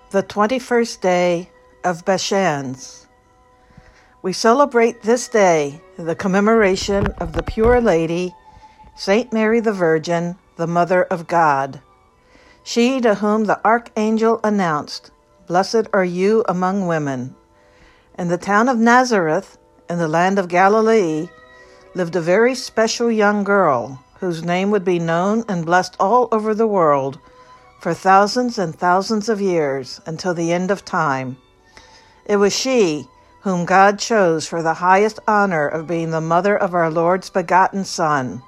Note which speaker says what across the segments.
Speaker 1: The 21st day of Beshans. We celebrate this day the commemoration of the Pure Lady, Saint Mary the Virgin, the Mother of God. She to whom the archangel announced, "Blessed are you among women." In the town of Nazareth, in the land of Galilee, lived a very special young girl, whose name would be known and blessed all over the world for thousands and thousands of years until the end of time. It was she whom God chose for the highest honor of being the mother of our Lord's begotten Son.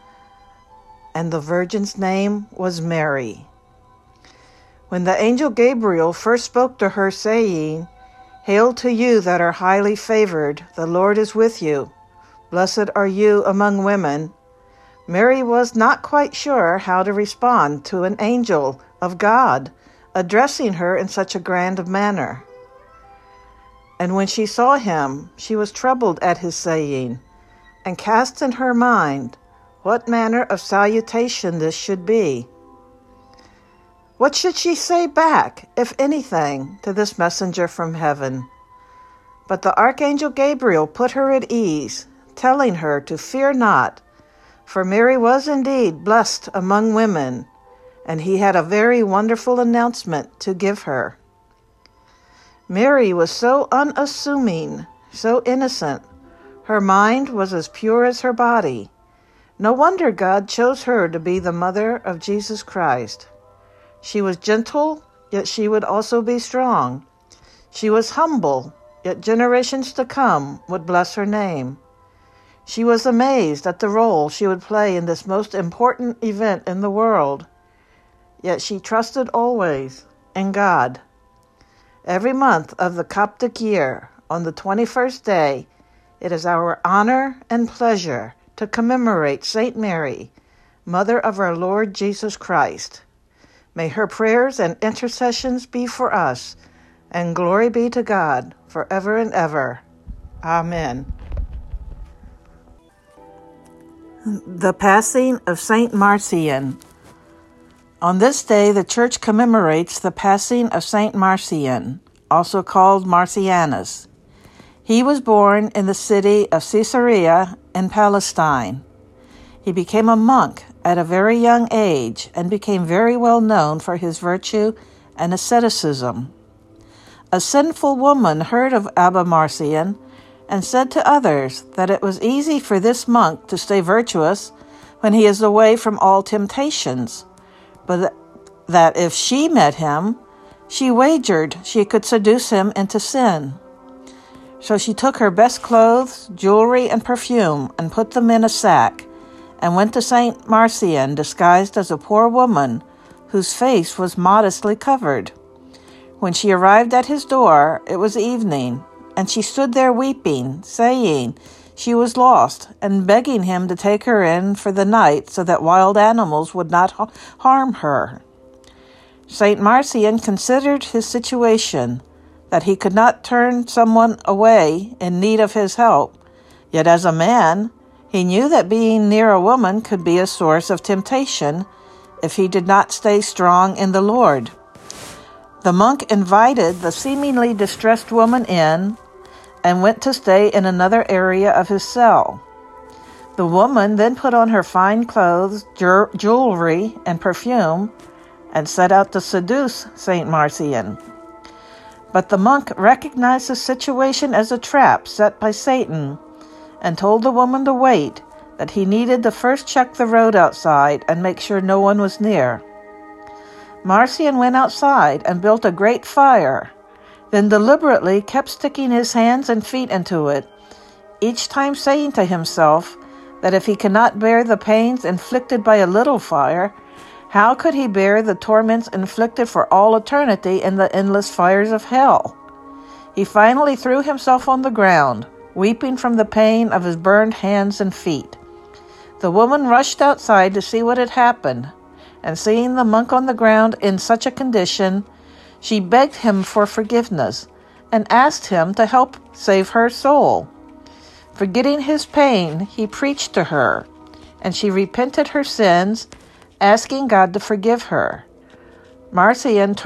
Speaker 1: And the Virgin's name was Mary. When the angel Gabriel first spoke to her, saying, "Hail to you that are highly favored, the Lord is with you. Blessed are you among women," Mary was not quite sure how to respond to an angel of God addressing her in such a grand manner. And when she saw him, she was troubled at his saying, and cast in her mind what manner of salutation this should be. What should she say back, if anything, to this messenger from heaven? But the archangel Gabriel put her at ease, telling her to fear not, for Mary was indeed blessed among women, and he had a very wonderful announcement to give her. Mary was so unassuming, so innocent. Her mind was as pure as her body. No wonder God chose her to be the mother of Jesus Christ. She was gentle, yet she would also be strong. She was humble, yet generations to come would bless her name. She was amazed at the role she would play in this most important event in the world, yet she trusted always in God. Every month of the Coptic year, on the 21st day, it is our honor and pleasure to commemorate Saint Mary, Mother of our Lord Jesus Christ. May her prayers and intercessions be for us, and glory be to God forever and ever. Amen. The passing of Saint Marcian. On this day, the Church commemorates the passing of Saint Marcian, also called Marcianus. He was born in the city of Caesarea in Palestine. He became a monk at a very young age and became very well known for his virtue and asceticism. A sinful woman heard of Abba Marcian and said to others that it was easy for this monk to stay virtuous when he is away from all temptations, but that if she met him, she wagered she could seduce him into sin. So she took her best clothes, jewelry, and perfume and put them in a sack, and went to Saint Marcian disguised as a poor woman whose face was modestly covered. When she arrived at his door, it was evening, and she stood there weeping, saying she was lost, and begging him to take her in for the night so that wild animals would not harm her. Saint Marcian considered his situation, that he could not turn someone away in need of his help, yet as a man, he knew that being near a woman could be a source of temptation if he did not stay strong in the Lord. The monk invited the seemingly distressed woman in and went to stay in another area of his cell. The woman then put on her fine clothes, jewelry, and perfume, and set out to seduce Saint Marcian. But the monk recognized the situation as a trap set by Satan, and told the woman to wait, that he needed to first check the road outside and make sure no one was near. Marcian went outside and built a great fire, then deliberately kept sticking his hands and feet into it, each time saying to himself that if he cannot bear the pains inflicted by a little fire, how could he bear the torments inflicted for all eternity in the endless fires of hell? He finally threw himself on the ground, weeping from the pain of his burned hands and feet. The woman rushed outside to see what had happened, and seeing the monk on the ground in such a condition, she begged him for forgiveness and asked him to help save her soul. Forgetting his pain, he preached to her, and she repented her sins, asking God to forgive her. Marcian took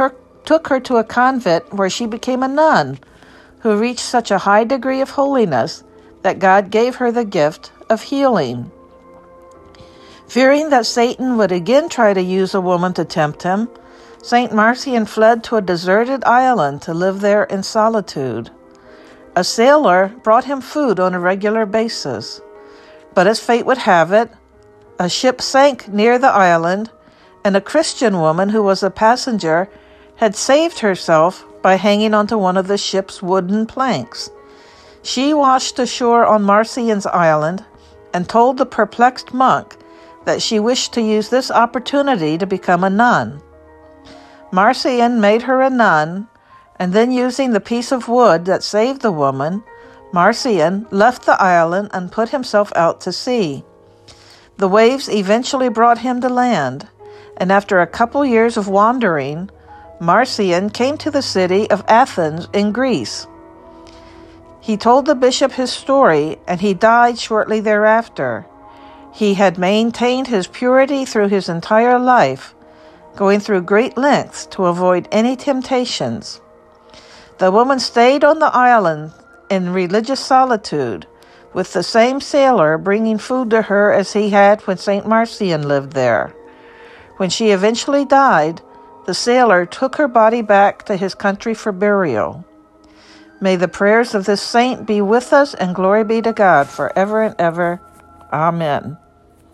Speaker 1: took her to a convent where she became a nun, who reached such a high degree of holiness that God gave her the gift of healing. Fearing that Satan would again try to use a woman to tempt him, St. Marcian fled to a deserted island to live there in solitude. A sailor brought him food on a regular basis, but as fate would have it, a ship sank near the island, and a Christian woman who was a passenger had saved herself by hanging onto one of the ship's wooden planks. She washed ashore on Marcian's island and told the perplexed monk that she wished to use this opportunity to become a nun. Marcian made her a nun, and then using the piece of wood that saved the woman, Marcian left the island and put himself out to sea. The waves eventually brought him to land, and after a couple years of wandering, Marcian came to the city of Athens in Greece. He told the bishop his story, and he died shortly thereafter. He had maintained his purity through his entire life, going through great lengths to avoid any temptations. The woman stayed on the island in religious solitude, with the same sailor bringing food to her as he had when St. Marcian lived there. When she eventually died, the sailor took her body back to his country for burial. May the prayers of this saint be with us, and glory be to God forever and ever. Amen.